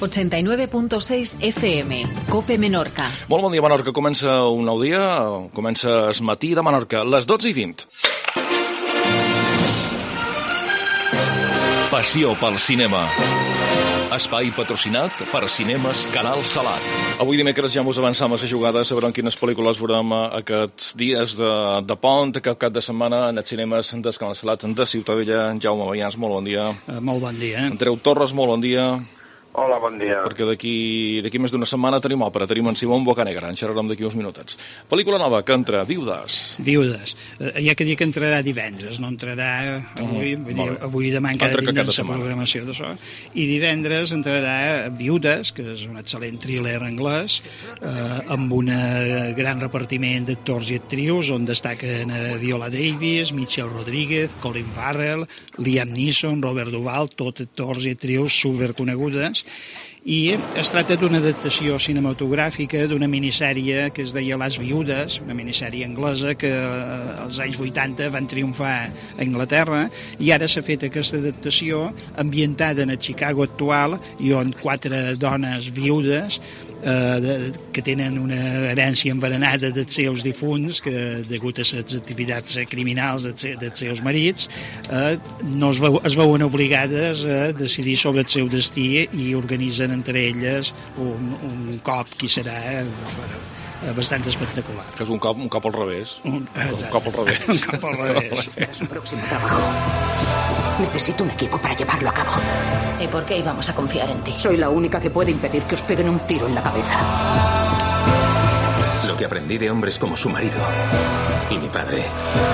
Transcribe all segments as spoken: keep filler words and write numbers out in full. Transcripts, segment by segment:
ochenta y nueve punto seis F M, COPE Menorca. Molt bon dia, Menorca. Comença un nou dia, comença el matí de Menorca, les dotze i vint. Passió pel cinema. Espai patrocinat per Cinemes Canal Salat. Avui dimecres ja mos avançam a la jugada, sabrem quines pel·lícules veurem aquests dies de, de pont, aquest cap de setmana en els cinemes del Canal Salat de Ciutadella. Jaume Baians, molt bon dia. Uh, molt bon dia. Andreu Torres, molt bon dia. Hola, bon dia. Perquè d'aquí d'aquí més d'una setmana tenim òpera, tenim en Simón Bocanegra, en xerrarem d'aquí uns minutets. Pel·lícula nova que entra, Viudes. Viudes. Uh, hi ha que dir que entrarà divendres, no entrarà avui, uh -huh. vull dir, avui i demà encara tindrem la programació d'això. I divendres entrarà Viudes, que és un excel·lent thriller anglès, uh, amb un gran repartiment d'actors i actrius, on destaquen uh, Viola Davis, Michelle Rodríguez, Colin Farrell, Liam Neeson, Robert Duvall, tots actors i actrius superconegudes. I es tracta d'una adaptació cinematogràfica d'una minissèrie que es deia Les Viudes, una minissèrie anglesa que als anys vuitanta van triomfar a Anglaterra, i ara s'ha fet aquesta adaptació ambientada en el Chicago actual i on quatre dones viudes eh, de, que tenen una herència envenenada dels seus difunts, que degut a les activitats criminals dels, dels seus marits eh, no es, veu, es veuen obligades a decidir sobre el seu destí i organitzen entre elles un, un cop que serà eh, bastant espectacular. Que és un cop, un cop al revés. Un, un cop al revés. Un cop al revés. Es su próximo trabajo. Necesito un equipo para llevarlo a cabo. ¿Y por qué íbamos a confiar en ti? Soy la única que puede impedir que os peguen un tiro en la cabeza. Lo que aprendí de hombres como su marido y mi padre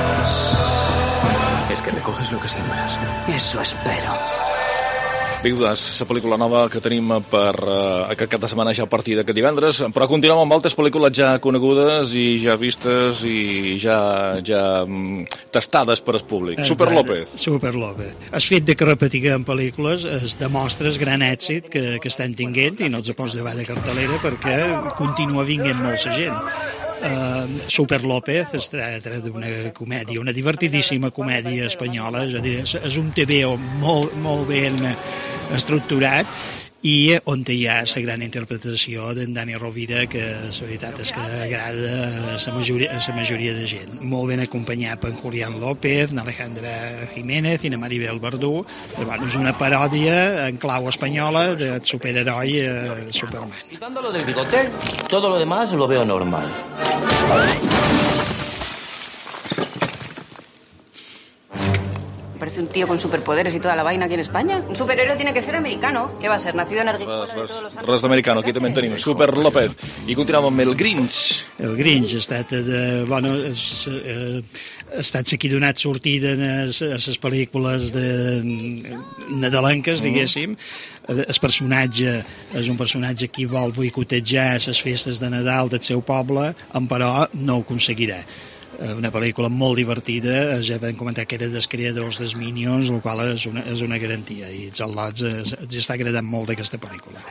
es que recoges lo que siembras. Eso espero. Viudes, la pel·lícula nova que tenim per uh, aquest cap de setmana ja a partir d'aquest divendres, però continuem amb altres pel·lícules ja conegudes i ja vistes i ja, ja um, tastades per al públic. Exacte. Super López. Super López. El fet de que repetiguem pel·lícules es demostra el gran èxit que, que estan tinguent i no els pots llevar de cartelera perquè continua vinguent molta gent. Uh, Super López es tracta d'una comèdia, una divertidíssima comèdia espanyola, és a dir, és, és un T V O molt, molt ben estructurat i on hi ha la gran interpretació d'en Dani Rovira, que la veritat és que agrada a la majoria, a la majoria de gent. Molt ben acompanyat per Julián López, Alejandra Jiménez i Maribel Verdú. Bueno, és una paròdia en clau espanyola del superheroi eh, Superman. Quitando lo del bigote, todo lo demás lo veo normal. Parece un tío con superpoderes y toda la vaina aquí en España. Un superhéroe tiene que ser americano. ¿Qué va a ser? Nacido en Argentina. Res, res, res d'americano, aquí també en tenim. Super López. I continuem amb el Grinch. El Grinch ha estat, de, bueno, es, eh, ha estat aquí donat sortida a les pel·lícules de nadalenques, diguéssim. El personatge és un personatge que vol boicotejar les festes de Nadal del seu poble, però no ho aconseguirà. Una pel·lícula molt divertida, ja vam comentar que era dels creadors dels Minions, el qual és una, és una garantia, i els al·lots els està agradant molt d'aquesta pel·lícula.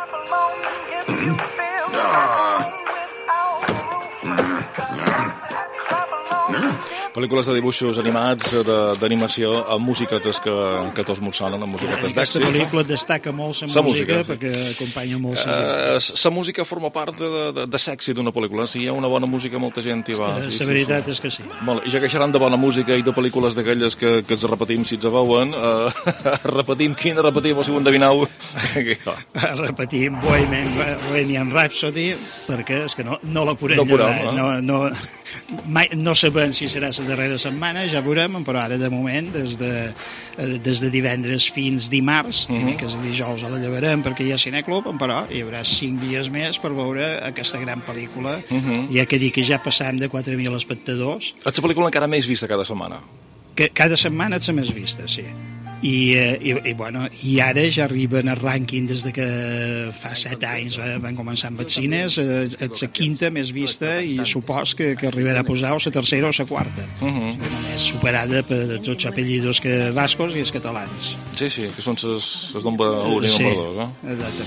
Pel·lícules de dibuixos animats, d'animació, amb musiquetes que, que tots mos sonen, amb musiquetes d'èxit. Aquesta pel·lícula destaca molt la música, música perquè acompanya molt la uh, La música forma part de, de, de l'èxit d'una pel·lícula. Si hi ha una bona música, molta gent hi va. La sí, veritat sí, és que sí. Molt, I ja que xerran de bona música i de pel·lícules d'aquelles que, que ens repetim si ens veuen, uh, repetim quina repetim, o si ho endevineu. Repetim Bohemian Rhapsody, perquè és que no, no la podem no llevar. Eh? No, no, mai, no sabem si serà la darrera setmana, ja veurem, però ara de moment, des de, des de divendres fins dimarts, uh -huh. que és dijous la llevarem perquè hi ha cineclub, però hi haurà cinc dies més per veure aquesta gran pel·lícula. Uh -huh. Hi ha que dir que ja passam de quatre mil espectadors. És la pel·lícula encara més vista cada setmana? Que, cada setmana és la més vista, sí. I, i, i, bueno, i ara ja arriben al rànquing des de que fa set anys eh, van començar amb els cines, eh, és la quinta més vista i supos que, que arribarà a posar o la tercera o la quarta. Uh -huh. Només superada per tots els apellidos que bascos i els catalans. Sí, sí, que són els nombres un i nombres dos, eh? Exactament.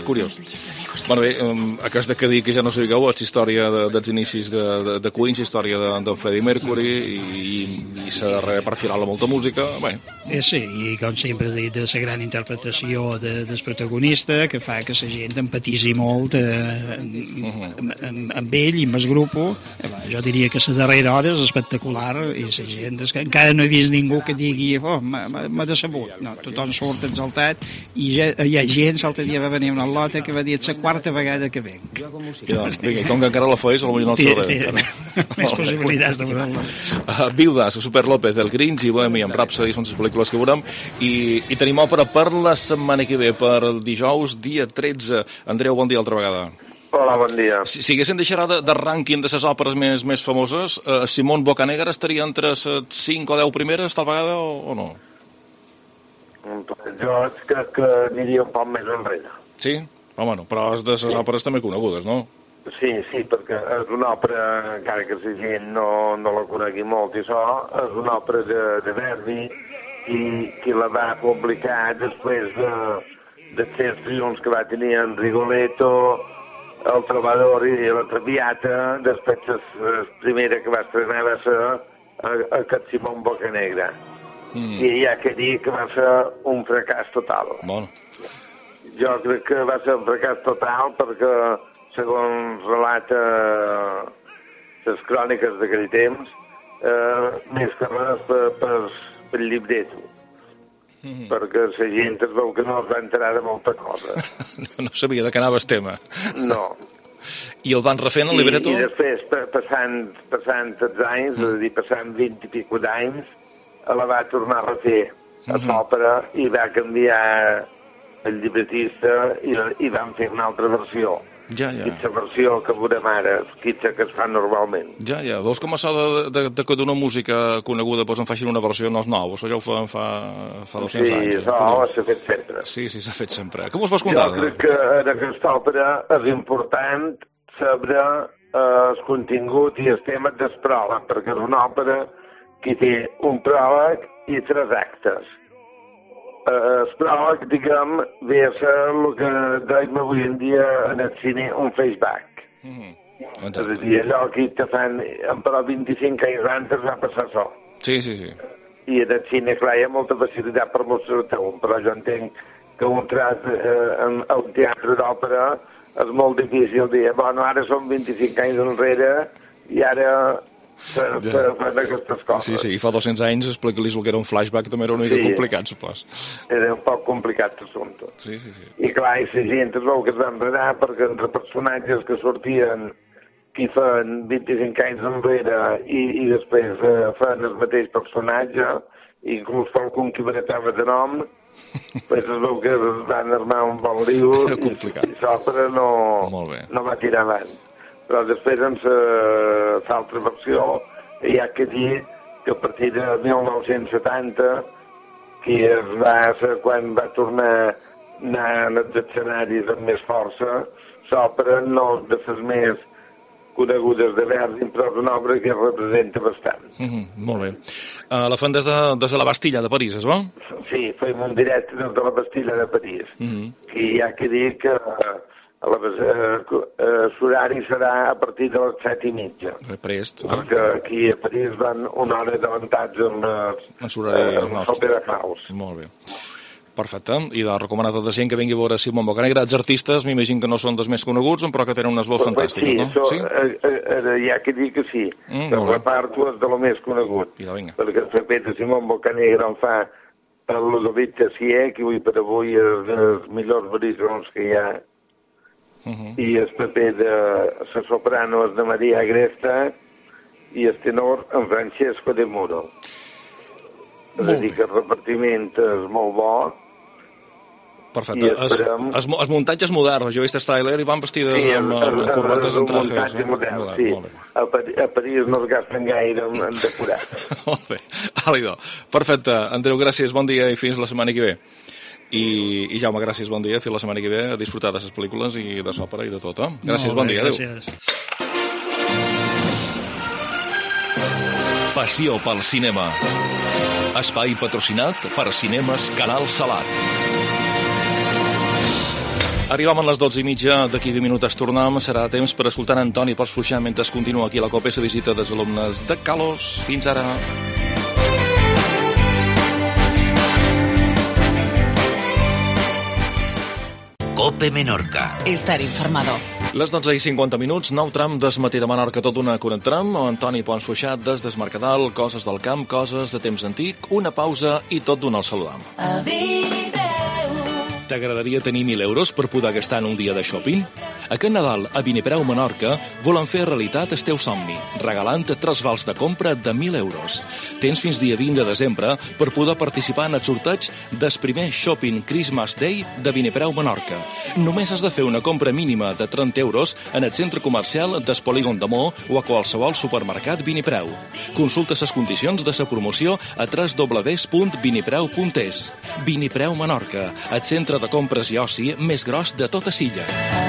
curiós. Bueno, bé, acabes de dir que ja no sabíeu, és història de, dels inicis de, de, de Queen, història de, de Freddie Mercury, i, i s'ha de perfilar-la molta música, bé. Eh, sí, i com sempre he dit, de la gran interpretació de, del protagonista, que fa que la gent empatisi molt eh, amb, amb, amb ell i amb el grup. Eh, va, jo diria que la darrera hora és espectacular, i la gent, és que encara no he vist ningú que digui, oh, m'ha decebut. No, tothom surt exaltat, i ja, hi ha gent, l'altre dia va venir una lota que va dir, és la quarta vegada que venc. I doncs, vinga, com que encara la fes, potser no el sabré. Més possibilitats de veure-la. Uh, Viudas, Super López, El Grinch i Bohemian Rhapsody són les pel·lícules que veurem, i, i tenim òpera per la setmana que ve, per el dijous, dia tretze. Andreu, bon dia altra vegada. Hola, bon dia. Si, si haguéssim deixat de, de rànquing de les òperes més, més famoses, uh, Simón Boccanegra estaria entre les cinc o deu primeres, tal vegada, o, o no? Jo crec que aniria un poc més enrere. Sí? Home, no, però és de les òperes també conegudes, no? Sí, sí, perquè és una òpera, encara que la gent no, no la conegui molt i això, és una òpera de, de Verdi, i qui la va publicar després de, de certs triomfs que va tenir en Rigoletto, El Trovador i La Traviata. Després la primera que va estrenar va ser aquest Simón Boccanegra. Mm. I hi ha que dir que va ser un fracàs total. Bueno. Jo crec que va ser un fracàs total perquè, segons relata les cròniques d'aquell temps, eh, més que res per, per, per llibreto. Mm-hmm. Perquè la gent es veu que no es va enterar de molta cosa. no, no sabia de què anava el tema. No. I el van refent, el libreto? I, i després, passant, passant els anys, mm. és a dir, passant vint i pico d'anys, la va tornar a refer a l'òpera, mm-hmm. i va canviar el llibretista, i, i van fer una altra versió. Ja, ja. I la versió que veurem ara, que es fa normalment. Ja, ja. Veus com això de, de, de que d'una música coneguda doncs en facin una versió no és nou. Això ja ho fan fa, fa dos-cents sí, anys. Sí, això s'ha fet sempre. Sí, sí, s'ha fet sempre. Com us vols contar? Jo crec que en aquesta òpera és important saber eh, el contingut i el tema del pròleg, perquè és una òpera que té un pròleg i tres actes. El pròleg, diguem, ve a ser el que dèiem avui en dia en el cine un flashback. Mm-hmm. És a dir, allò que te fan, però vint-i-cinc anys abans va passar això. Sí, sí, sí. I en el cine, clar, hi ha molta facilitat per mostrar-te un, però jo entenc que un tras eh, en un teatre d'òpera és molt difícil dir, bueno, ara són vint-i-cinc anys enrere i ara fan ja. aquestes coses. Sí, sí, i fa dos-cents anys explicar-los el que era un flashback també era una mica sí. complicat, supos. Era un poc complicat l'assumpte. Sí, sí, sí. I clar, i la gent es veu que es va enredar perquè entre personatges que sortien que fan vint-i-cinc anys enrere i, i després eh, fan el mateix personatge, inclús qualcun que baratava de nom, pues es veu que es van armar un bon liu i, i l'òpera no, no va tirar avant. Però després en l'altra versió hi ha que dir que a partir de mil nou-cents setanta, que es va ser quan va tornar a anar als escenaris amb més força, l'òpera no és de les més conegudes de Verdi, però és una obra que es representa bastant. Mm-hmm, molt bé. Uh, la fan des de, des de la Bastilla de París, és bo? Sí, fem un directe des de la Bastilla de París, mm-hmm. que hi ha que dir que l'horari serà a partir de les set i mitja. Prest. Perquè aquí a París van una hora d'avantatge amb l'Opera House. Molt bé. Perfecte. I de recomanar a tota gent que vingui a veure Simón Boccanegra. Els artistes, m'imagino que no són dels més coneguts, però que tenen unes veus fantàstiques, no? Sí, això hi ha que dir que sí. El reparto és de lo més conegut. I de vinga. Perquè el paper de Simón Boccanegra el fa el Ludovic Tessier, que avui per avui és dels millors barítons que hi ha. Uh-huh. I el paper de la soprano és de Maria Agresta i el tenor en Francesco de Muro. És a dir, que el repartiment és molt bo. Perfecte. Esperem... Es, es, es muntatge és modern. Jo he vist el tràiler i van vestides sí, amb, amb corbates en trajes. Sí, el muntatge modern, modern, sí. A, París, a París no es gasten gaire en, en decorat. Molt bé. Àlido. Perfecte. Andreu, gràcies, bon dia i fins la setmana que ve. I, i Jaume, gràcies, bon dia. Fins la setmana que ve a disfrutar de les pel·lícules i de l'òpera i de tot. Eh? Gràcies, bon dia. Adéu. Passió pel cinema. Espai patrocinat per Cinemes Canal Salat. Arribam a les dotze i mitja, d'aquí vint minuts tornem, serà temps per escoltar Antoni Pons Fluixà mentre continua aquí a la COPE la visita dels alumnes de Calos. Fins ara. COPE Menorca. Estar informado. Les dotze i cinquanta minuts, nou tram des matí de Menorca, tot una connectarem amb Antoni Pons Fluixà des des Mercadal, coses del camp, coses de temps antic, una pausa i tot d'una el saludam. T'agradaria tenir mil euros per poder gastar en un dia de shopping? Aquest Nadal, a Vinipreu Menorca, volen fer realitat el teu somni, regalant tres vals de compra de mil euros. Tens fins dia vint de desembre per poder participar en el sorteig del primer Shopping Christmas Day de Vinipreu Menorca. Només has de fer una compra mínima de trenta euros en el centre comercial del Polígon de Mo o a qualsevol supermercat Vinipreu. Consulta les condicions de la promoció a w w w punt vinipreu punt es. Vinipreu Menorca, el centre de compres i oci més gros de tota Silla.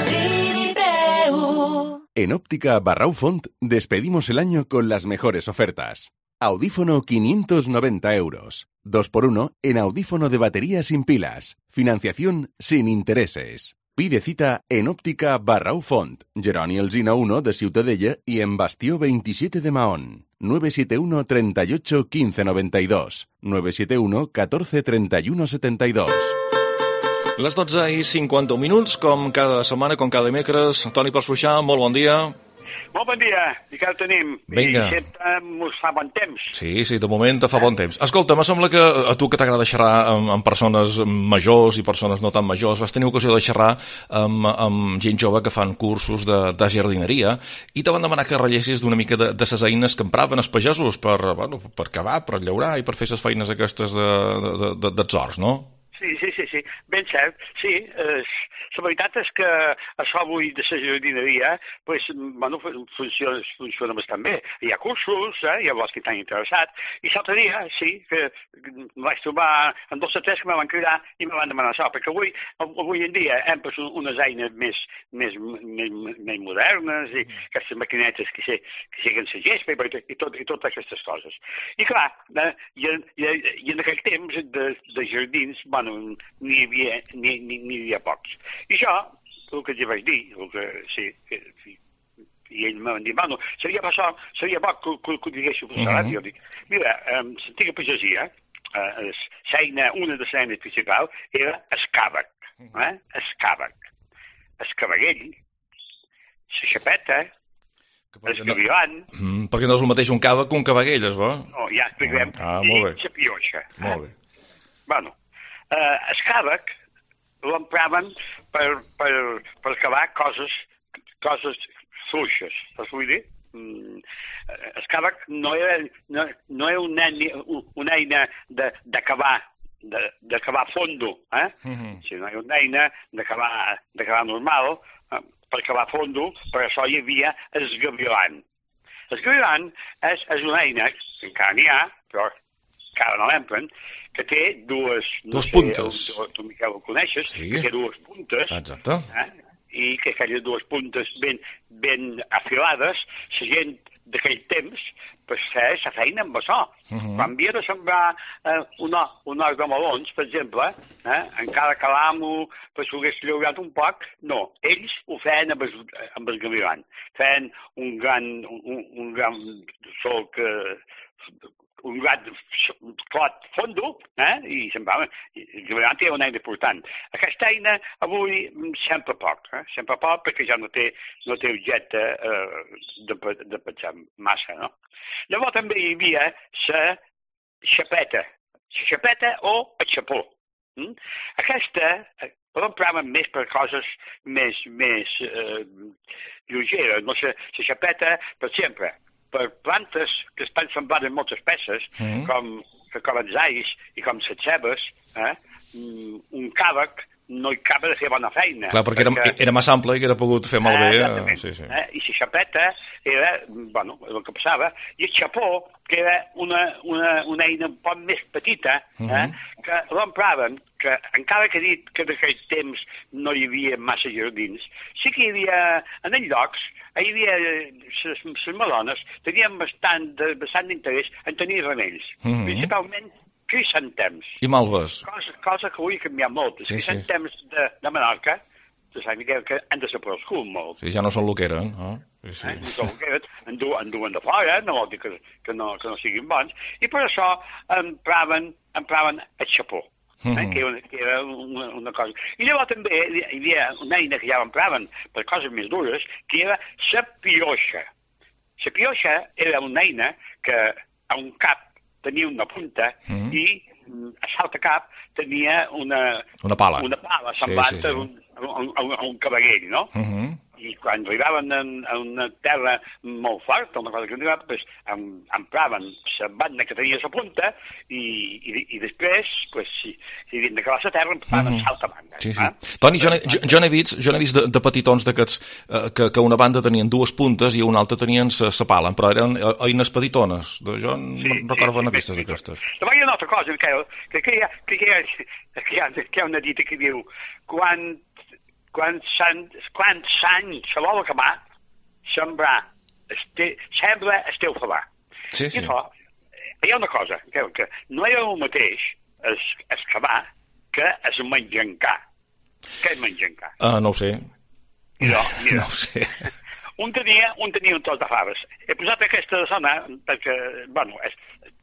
En Óptica Barrau Font despedimos el año con las mejores ofertas. Audífono quinientos noventa euros. dos por uno en audífono de batería sin pilas. Financiación sin intereses. Pide cita en Óptica Barrau Font, Jeroni Alsina uno de Ciutadella y en Bastió veintisiete de Mahón. nueve siete uno, treinta y ocho, quince noventa y dos. nueve siete uno, catorce, treinta y uno, setenta y dos. Les dotze i cinquanta minuts, com cada setmana, com cada dimecres. Antoni Pons Fluixà, molt bon dia. Molt bon dia, i que el tenim. Vinga. I sempre mos fa bon temps. Sí, sí, de moment te fa bon temps. Escolta, me sembla que a tu que t'agrada xerrar amb, amb persones majors i persones no tan majors, vas tenir ocasió de xerrar amb, amb gent jove que fan cursos de, de jardineria i te van demanar que rellessis d'una mica de, de ses eines que empraven els pagesos per, bueno, per cavar, per llaurar i per fer ses feines aquestes de, de, de, dels horts, no? Sí, sí, sí, sí, ben cert, sí. Eh, la veritat és que això avui de la jardineria pues, bueno, funciona, funciona bastant bé. Hi ha cursos, eh, hi ha vols que estan interessats, i l'altre dia, sí, que vaig trobar en dos o tres que me van cridar i me van demanar això, perquè avui, avui en dia hem pas unes eines més, més, més, més modernes i aquestes maquinetes que, se, que siguen la gespa i, i, tot, i totes aquestes coses. I clar, eh, i, i, i en aquell temps de, de jardins, bueno, n'hi havia, n'hi, n'hi, n'hi havia pocs. I això, el que ja vaig dir, el que, sí, que, i ells m'han dit, bueno, seria bo, seria bo que, que, que ho diguéssiu per la ràdio. Dic, mira, um, l'antiga pagesia, uh, seina, una de les eines principals era el càvec, eh? el càvec, el cavallell, la xapeta, el gavilan... Mm, perquè no és el mateix un càvec que un cavallell, es va? No, ja expliquem. Ah, ah, molt bé. I la pioixa. Molt bé. Bueno, uh, el càvec l'empraven per, per, per cavar coses, coses fluixes, saps vull dir? Mm, el càvec no era, no, no era una, una eina de, de cavar, de, de cavar fondo, eh? Mm-hmm. Sinó era una eina de cavar, de cavar normal, eh? Per cavar fondo, per això hi havia el gavilan. El gavilan és, és una eina, que encara n'hi ha, però encara no l'empren, que té dues... No dues sé, puntes. Tu, tu Miquel, ho coneixes? Sí. Que té dues puntes. Exacte. Eh? I que aquelles dues puntes ben, ben afilades, la gent d'aquell temps pues, feia la feina amb això. Uh-huh. Quan havia de sembrar eh, un, un hort de melons, per exemple, eh, encara que l'amo pues, ho hagués llaurat un poc, no. Ells ho feien amb el, amb el gavilan. Feien un gran, un, un gran sol que... un gat clot fondo, eh? I semblava, el gavilan té una eina important. Aquesta eina avui sempre poc, eh? sempre poc perquè ja no té, no té objecte eh, de, de pensar massa, no? Llavors també hi havia la xapeta, la xapeta o el xapó. Mm? Aquesta l'empraven més per coses més, més eh, lleugeres, no? La, la xapeta, per exemple, per plantes que estan sembrades en moltes peces, mm. com, com els ais i com les cebes, eh? un càvec no hi acaba de fer bona feina. Clar, perquè, perquè... Era, era massa ample i que era pogut fer malbé. Eh, sí, sí. Eh? I la xapeta era, bueno, el que passava, i el xapó, que era una, una, una eina un poc més petita, eh? Mm-hmm. que l'empraven, que encara que he dit que d'aquell temps no hi havia massa jardins, sí que hi havia, en els llocs, hi havia les melones, tenien bastant, bastant d'interès en tenir remells, mm-hmm. principalment crisantèms. I malves. Cosa, cosa que avui ha canviat molt. Els sí, crisantèms sí. de, de Menorca se sap que, que han desaparegut molt. Sí, ja no són el que eren, no? Sí, sí. Eh? No són el que eren, en, du, en duen de fora, no vol dir que, que, no, que no siguin bons, i per això empraven, empraven el xapó. Mm-hmm. Eh? Que, era, que era una, una cosa. I llavors també hi havia una eina que ja empraven per coses més dures, que era la pioixa. La pioixa era una eina que a un cap tenia una punta mm-hmm. i a l'altre cap tenia una... Una pala. Una pala, semblant sí, sí, sí. a un, a un, a un cavallell, no? Mm-hmm. I quan arribaven a, a una terra molt forta, una cosa que arribava, doncs, em, empraven la banda que tenia la punta i, i, i després, pues, si, si havien d'acabar la terra, empraven mm-hmm. l'altra banda. Sí, sí. Eh? Toni, jo, jo, jo n'he vist, jo n'he vist de, de petitons d'aquests eh, que, que una banda tenien dues puntes i una altra tenien la pala, però eren eines petitones. Jo sí, no recordo sí, aquestes sí, d'aquestes. També hi ha una altra cosa, Miquel, que, que, hi ha, que, hi ha, que, hi ha, que hi ha una dita que diu quan Quants anys se vol acabar, sembrar, este, sembra esteu favar. Sí, sí. I això, hi ha una cosa, que, que no era el mateix es, excavar que es menjancar. Què és menjancar? Uh, no ho sé. Mira, mira. No ho sé. Un tenia, un tenia un tos de faves. He posat aquesta zona perquè, bueno, és,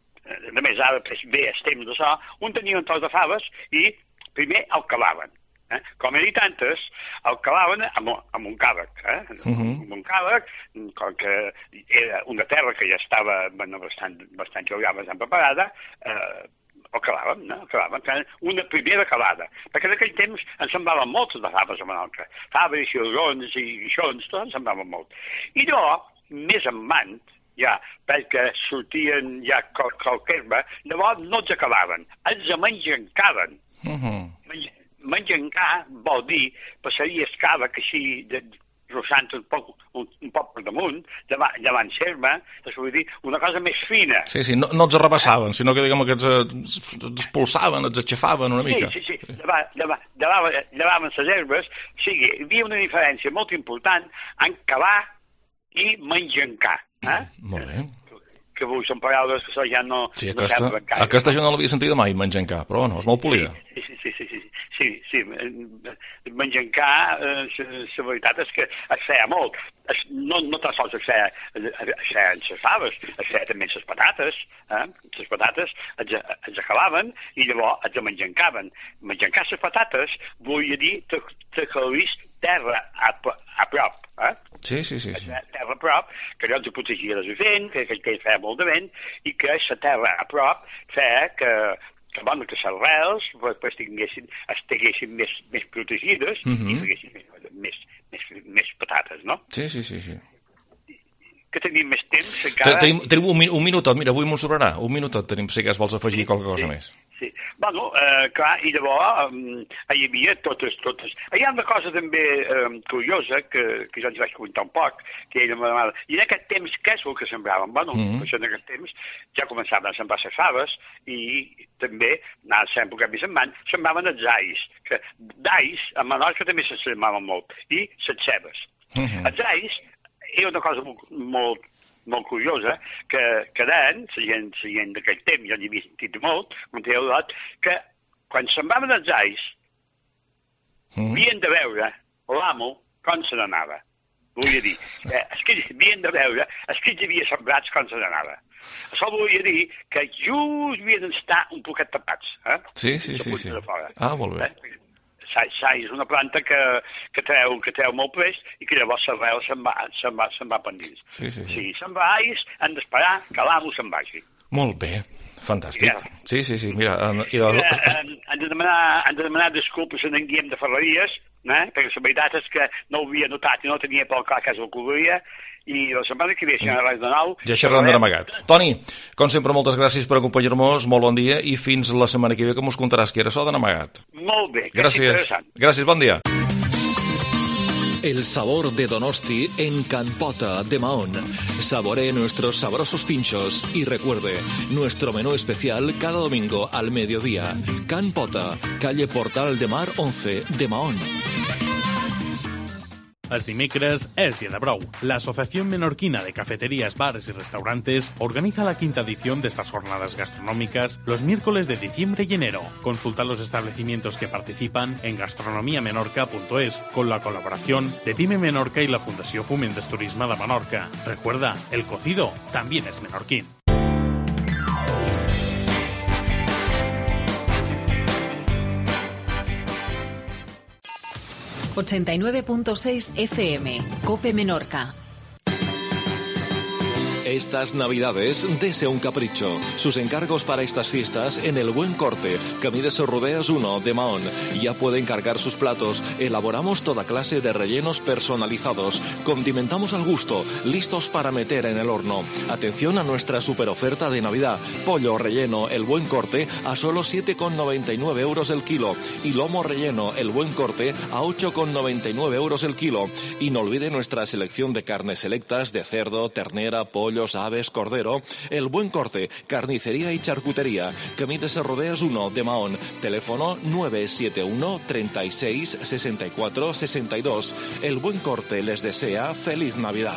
a més ara bé el temps d'això, un tenia un tos de faves i primer el calaven. Eh? Com he dit antes, el calaven amb, amb un càrrec. Eh? Uh-huh. Amb un càrrec, com que era una terra que ja estava bueno, bastant, bastant jugada, bastant preparada, eh, el calaven, no? El calaven, una primera calada. Perquè en aquell temps en semblaven moltes de faves a Menorca. Faves, xilrons i guixons, tot en semblaven molt. I jo, més en mant, ja, perquè sortien ja col, qualquerba, llavors no els acabaven, els menjancaven. Uh-huh. Menjancar vol dir passaria escava que així de, rossant un poc, un, un poc per damunt, davant, davant serma, vull dir, una cosa més fina. Sí, sí, no, no els arrabassaven, sinó que diguem que els expulsaven, els aixafaven una mica. Sí, sí, sí, davant, davant, davant, davant les herbes, o sigui, hi havia una diferència molt important en cavar i menjancar. Eh? Molt bé. Que avui són paraules que ja no... Sí, aquesta, no aquesta jo no l'havia sentit mai, menjancar, però bueno, és molt polida. Sí, sí, sí, sí, sí. Sí, sí, menjancar, eh, la veritat és que es feia molt. Es, no, no tan sols es feia, es feia en les faves, es feia també en les patates. Eh? Les patates es, es acabaven i llavors es menjancaven. Menjancar les patates volia dir que calis terra a, a prop. Eh? Sí, sí, sí. sí. Terra a prop, que allò ens protegia del vent, que, que, que feia molt de vent, i que la terra a prop feia que que, bueno, que les arrels pues, tinguessin, estiguessin més, més protegides mm-hmm. i tinguessin més, més, més, més patates, no? Sí, sí, sí. sí. Que tenim més temps, encara... Tenim, tenim un, un minutot, mira, avui m'ho sobrarà. Un minutot tenim, si que vols afegir sí, qualque cosa sí, més. Sí, bueno, eh, clar, i llavors um, hi havia totes, totes... Hi ha una cosa també um, curiosa que, que jo ens vaig comentar un poc, que ella m'agrada. I en aquest temps, què és el que sembraven? Bueno, mm-hmm. això en aquest temps ja començaven a sembrar les faves i també, anava sempre que més en van, sembraven els ais, que d'ais a Menorca també se sembraven molt, i les cebes. Mm-hmm. Els ais era una cosa molt, molt, molt curiosa, que, que deien, la gent, la gent d'aquell temps, jo n'hi havia sentit molt, quan he dit, que quan sembraven els ais, mm. havien de veure l'amo com se n'anava. Volia dir, eh, els que havien de veure els que ells havia sembrats com se n'anava. Això volia dir que just havien d'estar un poquet tapats. Eh? Sí, sí, sí. sí. Ah, molt bé. Eh? Sai és una planta que, que, treu, que treu molt prest i que llavors l'arrel se'n va, se'n va, se'n va pendins. Sí, sí, sí. Si se'n va ais, han d'esperar que l'amo se'n vagi. Molt bé, fantàstic. Ja. Sí, sí, sí, mira... I de... mira han, han, de demanar, han de demanar disculpes en Guillem de Ferreries, eh? Perquè la veritat és que no ho havia notat i no tenia pel clar que és el que volia, i la setmana que ve, si no res de nou... Ja xerrant de amagat. Toni, com sempre, moltes gràcies per acompanyar-nos, molt bon dia, i fins la setmana que ve que mos contaràs que era això de amagat. Molt bé, gràcies. Gràcies, bon dia. El sabor de Donosti en Can Pota de Mahón. Saboree nuestros sabrosos pinchos y recuerde, nuestro menú especial cada domingo al mediodía. Can Pota, calle Portal de Mar once de Mahón. Els dimecres es día de brou. La Asociación Menorquina de Cafeterías, Bares y Restaurantes organiza la quinta edición de estas jornadas gastronómicas los miércoles de diciembre y enero. Consulta los establecimientos que participan en gastronomia menorca punto es con la colaboración de Pyme Menorca y la Fundació Foment del Turisme de Menorca. Recuerda, el cocido también es menorquín. ochenta y nueve punto seis F M, Cope Menorca. Estas Navidades, dese un capricho. Sus encargos para estas fiestas en El Buen Corte, Camides Rodeas uno de Mahón. Ya puede encargar sus platos. Elaboramos toda clase de rellenos personalizados. Condimentamos al gusto, listos para meter en el horno. Atención a nuestra super oferta de Navidad. Pollo relleno El Buen Corte a solo siete con noventa y nueve euros el kilo. Y lomo relleno El Buen Corte a ocho con noventa y nueve euros el kilo. Y no olvide nuestra selección de carnes selectas de cerdo, ternera, pollo, aves, cordero. El Buen Corte, carnicería y charcutería. Camides Rodeas uno de Mahón. Teléfono nueve siete uno, treinta y seis, sesenta y cuatro, sesenta y dos. El Buen Corte les desea feliz Navidad.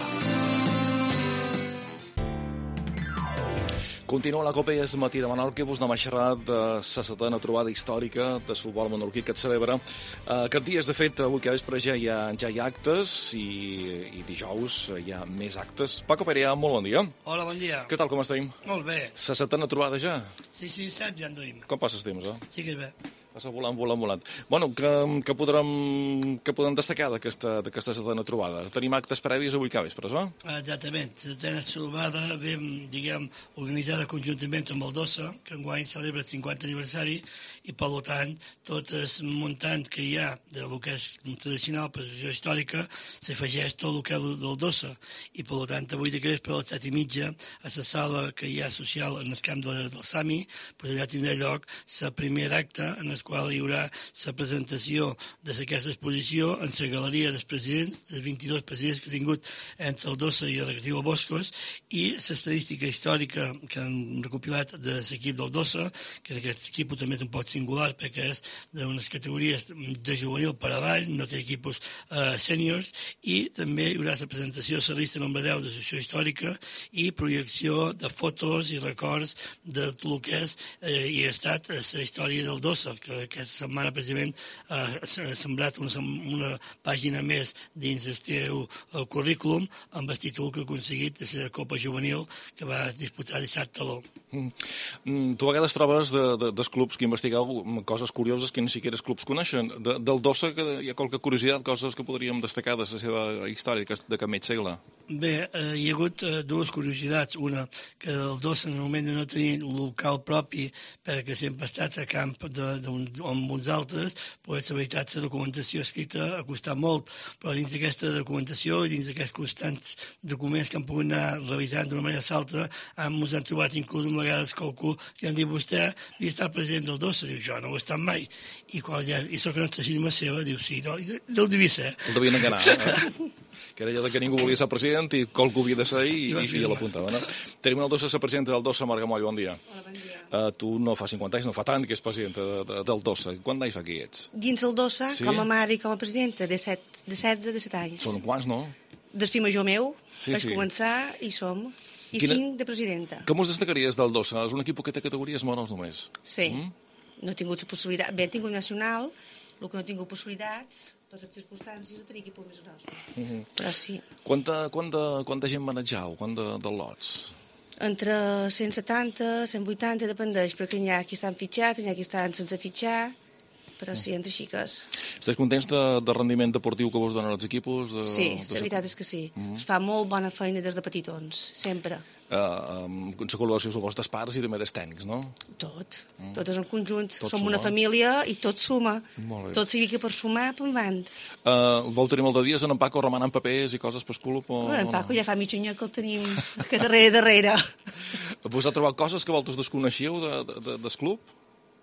Continua la Copa i és matí de Menorca. Vos anem a xerrar de la setena trobada històrica del futbol menorquí que et celebra. Uh, aquest dies, de fet, avui que vespre ja hi ha, ja hi ha actes i, i dijous hi ha més actes. Paco Perea, molt bon dia. Hola, bon dia. Què tal, com estem? Molt bé. La setena trobada ja? Sí, sí, set ja en duim. Com passa el temps, eh? Sí que és bé. Passa volant, volant, volant. Bueno, que, que, podrem, que podem destacar d'aquesta setena trobada? Tenim actes previs avui que vespres, eh? Exactament. La setena trobada vam, diguem, organitzada conjuntament amb el Dossa, que enguany celebra el cinquanta aniversari, i per tant, tot el muntant que hi ha del que és tradicional, posició històrica, s'afegeix tot el que és del Dossa. I per tant, avui de vespre a les set i mitja, a la sala que hi ha social en el camp de, del Sami, pues allà tindrà lloc el primer acte en el qual hi haurà la presentació d'aquesta exposició en la galeria dels presidents, dels vint-i-dos presidents que ha tingut entre el Dossa i el Recreatiu Boscos, i l'estadística històrica que han recopilat de l'equip del Dossa, que aquest equip també és un poc singular perquè és d'unes categories de juvenil per avall, no té equipos uh, sèniors, i també hi haurà la presentació de la llista nombre deu de l'associació històrica i projecció de fotos i records de tot el que és eh, i ha estat la història del Dossa, que aquesta setmana precisament ha sembrat una, una pàgina més dins el teu el currículum amb el títol que ha aconseguit de la Copa Juvenil que va disputar dissabte a l'O. Mm. Mm, tu a vegades trobes de, de, dels clubs que investigueu coses curioses que ni siquiera els clubs coneixen. De, del Dossa que hi ha qualque curiositat, coses que podríem destacar de la seva història d'aquest mig segle? Bé, eh, hi ha hagut eh, dues curiositats. Una, que el Dossa en el moment de no tenir local propi perquè sempre ha estat a camp de, de un, amb uns altres, pues, la veritat, la documentació escrita ha costat molt, però dins d'aquesta documentació i dins d'aquests constants documents que han pogut anar revisant d'una manera o l'altra, ens han trobat inclús una vegada qualcú que han dit vostè havia estat president del Dossa, diu jo no ho he estat mai, i quan ja, i sóc una firma seva, diu sí, no, no ho devia ser. El devien enganar, eh? Que era allò que ningú volia ser president i qualcú havia de ser i, i, i l'apuntava, no? Tenim el Dossa, la presidenta del Dossa, Marga Moll, bon dia. Hola, bon dia. Uh, tu no fa cinquanta anys, no fa tant que és presidenta de, de, del Dossa. Quant d'anys fa que hi ets? Dins el Dossa, sí? Com a mare i com a presidenta, de, set, de setze, de set anys. Són quants, no? Del fill major meu, sí, vaig sí. començar i som. I Quina... cinc de presidenta. Com us destacaries del Dossa? És un equip que té categories menors només. Sí. Mm? No he tingut la possibilitat... Bé, he tingut nacional, el que no he tingut possibilitats, per les circumstàncies, de tenir equip més gros. Mm-hmm. Però sí. Quanta, quanta, quanta gent manejau? Quant de, de lots? Entre cent setanta, cent vuitanta, dependeix, perquè hi ha qui estan fitxats, hi ha qui estan sense fitxar, però sí, entre xiques. Estàs contents de, de rendiment deportiu que vos donen els equipos? De, sí, de... la veritat és que sí. Mm-hmm. Es fa molt bona feina des de petitons, sempre. Uh, um, la col·laboració suposa dels pares i també dels tècnics, no? Tot, mm. tot és en conjunt. Tot Som suma. una família i tot suma. Tot sigui que per sumar, per avant. Uh, vol tenir molt de dies en en Paco remenant papers i coses per club? O... En Paco ja fa mig any que el tenim que darrere, darrere. Vos ha trobat coses que vosaltres desconeixíeu de, de, de, del club?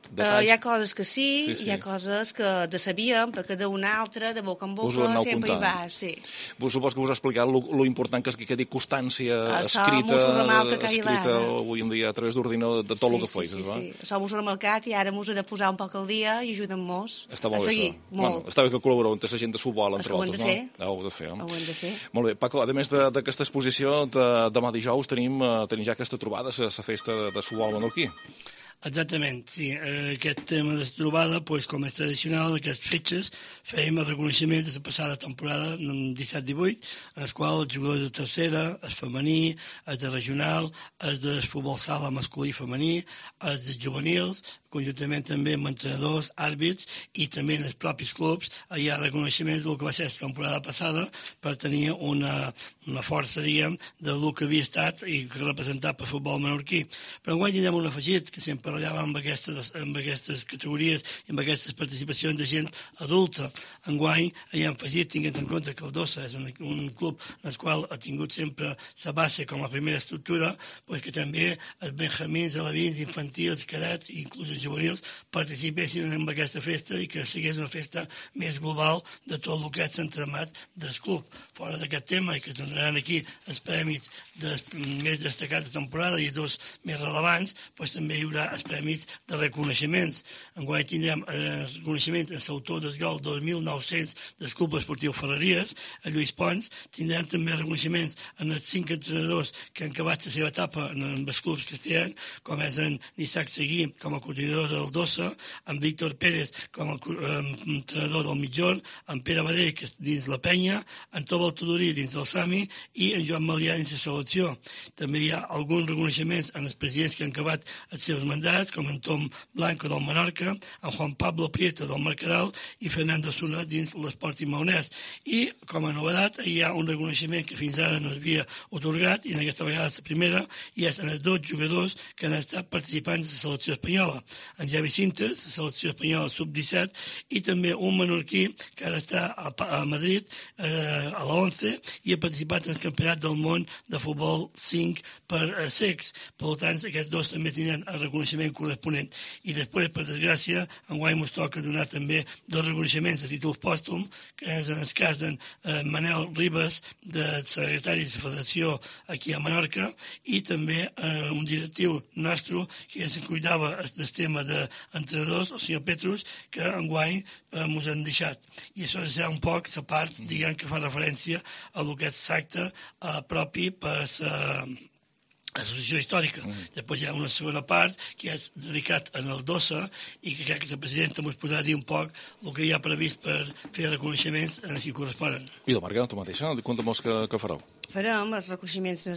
Uh, hi ha coses que sí, sí, sí, hi ha coses que de sabíem, perquè d'una altra, de boca en boca, sempre hi va, sí. Vos supos que us ha explicat lo important que és que quedi constància escrita, escrita avui en dia a través d'ordinador de tot el que feis, sí, sí, sí. Som us remarcat i ara mos he de posar un poc al dia i ajudem-nos a seguir, molt. Està bé que col·laboreu entre la gent de futbol, entre altres, no? Ho hem de fer. Ho hem de fer. Molt bé, Paco, a més d'aquesta exposició, demà dijous tenim ja aquesta trobada, la festa de futbol menorquí. Exactament, sí. Aquest tema de trobada, com és tradicional, en aquestes fetges fèiem el reconeixement de la passada temporada, disset divuit, en el qual els jugadors de tercera, el femení, el de regional, el de futbol sala masculí i femení, els de juvenils, conjuntament també amb entrenadors, àrbits i també en els propis clubs hi ha reconeixement del que va ser la temporada passada per tenir una, una força, diguem, del que havia estat i representat per futbol menorquí. Però enguany hi ha un afegit, que sempre parlàvem amb aquestes, amb aquestes categories i amb aquestes participacions de gent adulta. Enguany hi ha afegit, tinguent en compte que el Dossa és un, un club en el qual ha tingut sempre la base com a primera estructura, pues que també els benjamins, alevins, infantils, cadets i inclús els juvenils participessin en aquesta festa i que sigués una festa més global de tot el que és l'entramat del club. Fora d'aquest tema, i que es donaran aquí els premis dels més destacats de temporada i dos més relevants, doncs també hi haurà els premis de reconeixements. Enguany tindrem el reconeixement en l'autor del gol dos mil nou-cents del Club Esportiu Ferreries, a Lluís Pons. Tindrem també reconeixements en els cinc entrenadors que han acabat la seva etapa en els clubs que tenen, com és en Isaac Seguí, com a coordinador del Dossa, en Víctor Pérez com a entrenador del Mitjorn, en Pere Badell, que és dins la Penya, en Tobal Tudorí dins del Sami i en Joan Malià dins la selecció. També hi ha alguns reconeixements en els presidents que han acabat els seus mandats, com en Tom Blanco del Menorca, en Juan Pablo Prieto del Mercadal i Fernando Suna dins l'Esporting Maonès. I, com a novedat, hi ha un reconeixement que fins ara no havia otorgat, i en aquesta vegada la primera, i és en els dos jugadors que han estat participants de la selecció espanyola. En Javi Cintes, la selecció espanyola sub disset, i també un menorquí que ara està a, a Madrid, eh, a la once, i ha participat en el Campionat del Món de Futbol cinc per eh, secs. Per tant, aquests dos també tenen el reconeixement corresponent. I després, per desgràcia, enguany ens toca donar també dos reconeixements a títol pòstum, que és en el cas d'en eh, Manel Ribas, de secretari de la Federació aquí a Menorca, i també eh, un directiu nostre que es cuidava del tema d'entrenadors, el senyor Petrus, que enguany eh, ens han deixat. I això serà un poc la part, diguem, que fa referència a el que és l'acte eh, propi per la associació històrica. Mm. Després hi ha una segona part que és dedicat en el Dossa i que crec que la presidenta ens podrà dir un poc el que hi ha previst per fer reconeixements en els que corresponen. I la Marga, tu mateixa, compta'm que, que fareu. Farem els reconeixements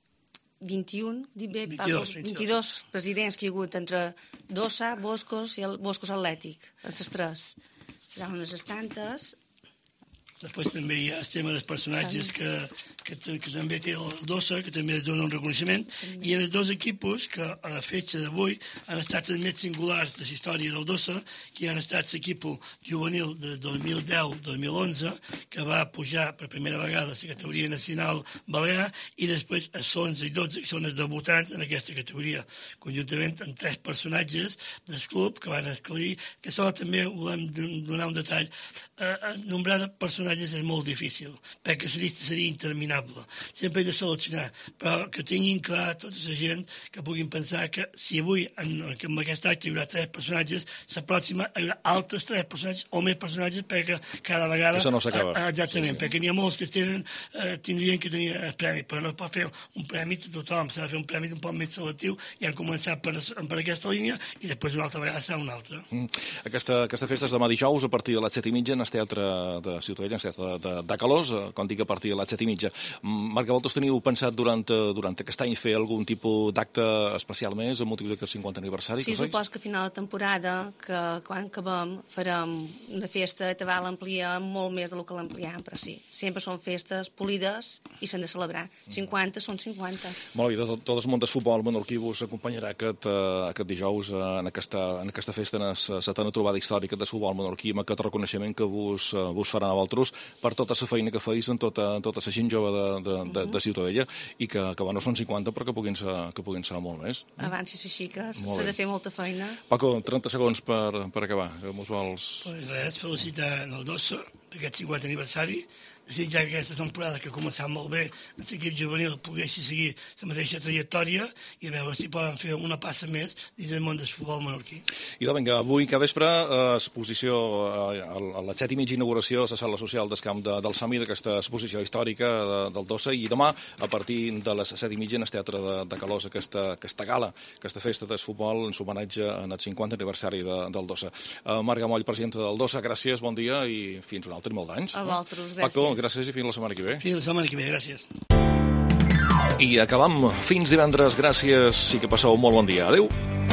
vint-i-un, vint-i-dos, vint-i-dos presidents que hi ha hagut entre Dossa, Boscos i el Boscos Atlètic, els tres. Seran unes estantes. Després també hi ha el tema dels personatges que, que, que també té el Dossa, que també es dona un reconeixement, i en els dos equipos que a la fetge d'avui han estat els més singulars de la història del Dossa, que han estat l'equip juvenil de dos mil deu dos mil onze, que va pujar per primera vegada a la categoria nacional balear, i després els onze i dotze, que són els debutants en aquesta categoria, conjuntament amb tres personatges del club que van escollir, que això també volem donar un detall. Eh, nombrar personatges és molt difícil, perquè la llista seria interminable. Sempre he de seleccionar, però que tinguin clar tota la gent que puguin pensar que si avui en, en aquest acte hi haurà tres personatges, la pròxima hi haurà altres tres personatges o més personatges perquè cada vegada... Això no s'acaba. Eh, exactament, sí, sí. Perquè n'hi ha molts que tenen, eh, tindrien que tenir el premi, però no es pot fer un premi de tothom, s'ha de fer un premi un poc més selectiu i han començat per, per aquesta línia i després una altra vegada serà una altra. Mm. Aquesta, aquesta festa és demà dijous a partir de les set i mitja en el teatre de Ciutadella, de, de, de Calós, com dic, a partir de les set i mitja. Marc, vosaltres teniu pensat durant, durant aquest any fer algun tipus d'acte especial més amb motiu d'aquest cinquanta aniversari? Sí, supos que a final de temporada, que quan acabem farem una festa, te val ampliar molt més del que l'ampliem, però sí, sempre són festes polides i s'han de celebrar. cinquanta són cinquanta. Molt bé, tot, tot el món del futbol menorquí vos acompanyarà aquest, aquest dijous en aquesta, en aquesta festa, en la setena trobada històrica del futbol menorquí, amb aquest reconeixement que vos, vos faran a vosaltres. felicitació-vos per tota la feina que feis en tota, tota la gent jove de, de, de, de Ciutadella i que, que bueno, són cinquanta però que puguin ser, que puguin ser molt més. Abans si s'aixeques, s'ha de fer molta feina. Paco, trenta segons per, per acabar. Que mos vols... Pues res, felicitar el Dossa per aquest cinquantè aniversari, desitjar que aquesta temporada, que ha començat molt bé, en l'equip juvenil poguessi seguir la mateixa trajectòria i a veure si poden fer una passa més dins del món del futbol menorquí. I doncs vinga, avui que vespre, eh, exposició, eh, a la set i mitja inauguració a la sala social del camp de, del Sami d'aquesta exposició històrica de, del Dossa, i demà, a partir de les set i mitja, en el Teatre de, de Calós, aquesta, aquesta gala, aquesta festa del futbol en homenatge en el cinquantè aniversari de, del Dossa. Eh, Marc Gamoll, presidenta del Dossa, gràcies, bon dia i fins un altre molt d'anys. A vosaltres, gràcies. Paco, gràcies i fins la setmana que ve. Fins la setmana que ve, gràcies. I acabam. Fins divendres, gràcies i que passeu un molt bon dia. Adéu.